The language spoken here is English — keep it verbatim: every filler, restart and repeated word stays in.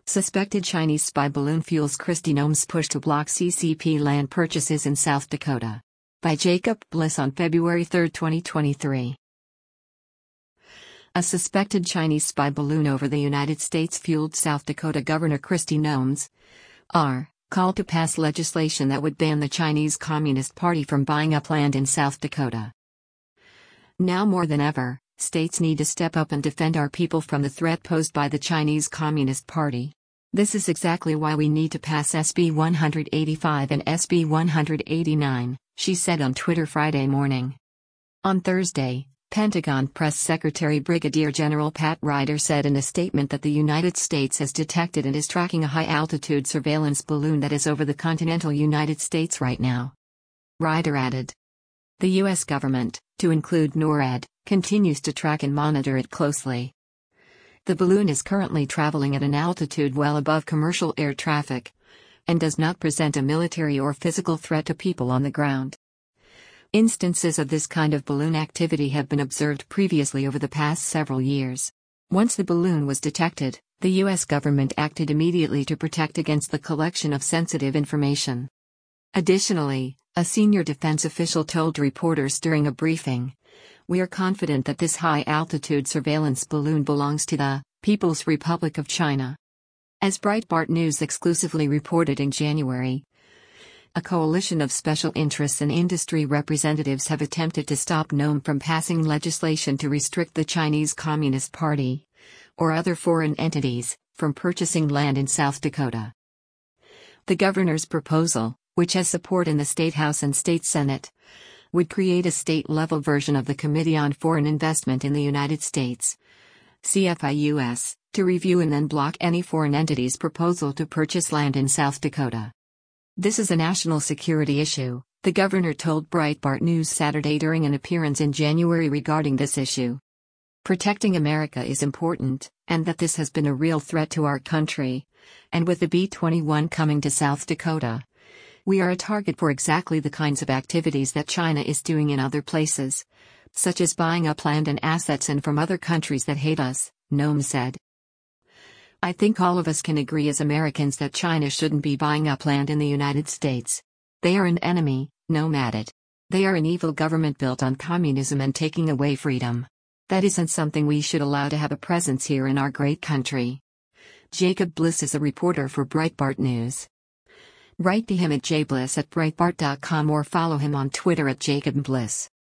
Suspected Chinese spy balloon fuels Kristi Noem's push to block C C P land purchases in South Dakota. By Jacob Bliss on February third, twenty twenty-three. A suspected Chinese spy balloon over the United States fueled South Dakota Governor Kristi Noem's R. call to pass legislation that would ban the Chinese Communist Party from buying up land in South Dakota. Now more than ever, states need to step up and defend our people from the threat posed by the Chinese Communist Party. This is exactly why we need to pass S B one eighty-five and S B one eighty-nine, she said on Twitter Friday morning. On Thursday, Pentagon Press Secretary Brigadier General Pat Ryder said in a statement that the United States has detected and is tracking a high-altitude surveillance balloon that is over the continental United States right now. Ryder added, "The U S government, to include NORAD, continues to track and monitor it closely. The balloon is currently traveling at an altitude well above commercial air traffic and does not present a military or physical threat to people on the ground." Instances of this kind of balloon activity have been observed previously over the past several years. Once the balloon was detected, the U S government acted immediately to protect against the collection of sensitive information. Additionally, a senior defense official told reporters during a briefing, "We are confident that this high-altitude surveillance balloon belongs to the People's Republic of China." As Breitbart News exclusively reported in January, a coalition of special interests and industry representatives have attempted to stop Noem from passing legislation to restrict the Chinese Communist Party, or other foreign entities, from purchasing land in South Dakota. The governor's proposal, which has support in the State House and State Senate, would create a state-level version of the Committee on Foreign Investment in the United States, C F I U S, to review and then block any foreign entity's proposal to purchase land in South Dakota. "This is a national security issue," the governor told Breitbart News Saturday during an appearance in January regarding this issue. "Protecting America is important, and that this has been a real threat to our country. And with the B twenty-one coming to South Dakota, we are a target for exactly the kinds of activities that China is doing in other places, such as buying up land and assets and from other countries that hate us," Noem said. "I think all of us can agree as Americans that China shouldn't be buying up land in the United States. They are an enemy," Noem added. "They are an evil government built on communism and taking away freedom. That isn't something we should allow to have a presence here in our great country." Jacob Bliss is a reporter for Breitbart News. Write to him at jbliss at breitbart dot com or follow him on Twitter at Jacob Bliss.